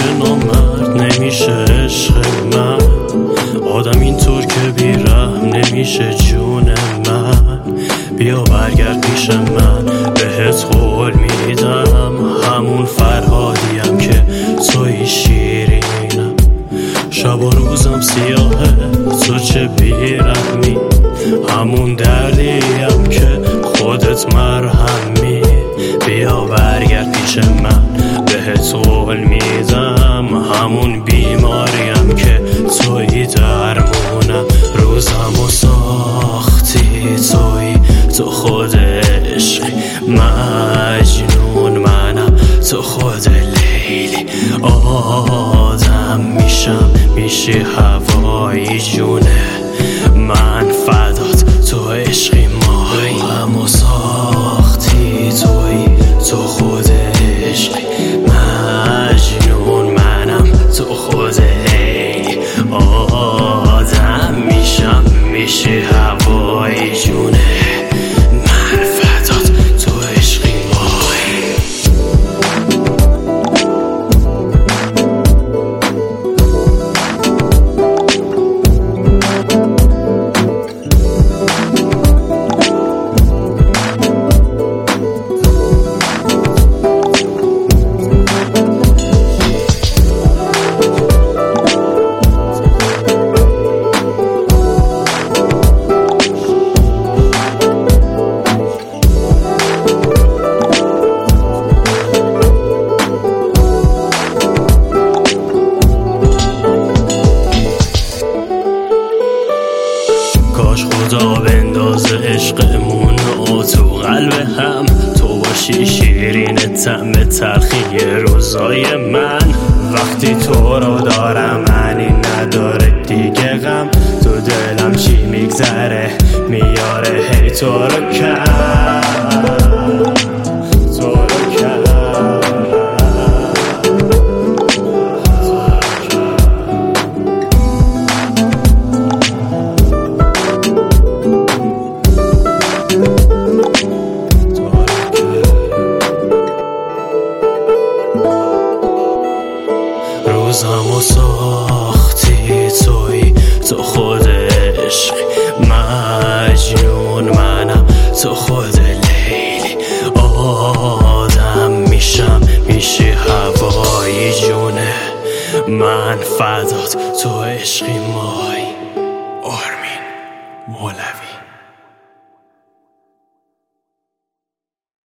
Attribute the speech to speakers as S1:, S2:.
S1: نامرد نمیشه عشق من، آدم اینطور که بیرحم نمیشه جون من. بیا برگرد پیش من، بهت قول میدم همون فرهادیم که توی شیرینم. شب و روزم سیاهه تو چه بیرحمی، همون دردیم که خودت مرهمی. بیا برگرد پیش من، بهت قول میدم همون بیماریم که توی درمونم. روزمو ساختی توی تو خود عشقی، مجنون منم تو خود لیلی. آدم میشم میشی هوایی جونه من، فدات تو عشقی ماهی. روزمو ساختی توی تو خود عشقی، مجنون منم تو خود لیلی. آدم میشم میشی هوایی جونه من، فدات تو عشقی ماهی. کاش خدا بندازه عشقمون رو تو قلب هم، تو باشی شیرین طعم تلخی روزای من. وقتی تو رو دارم معنی نداره دیگه غم، تو دلم چی میگذره میاره هی تو رو کم. روزمو ساختی توی تو خود عشقی، مجنون منم تو خود لیلی. آدم میشم میشی هوایی جونه من، فدات تو عشقی ماهی. آرمین مولوی.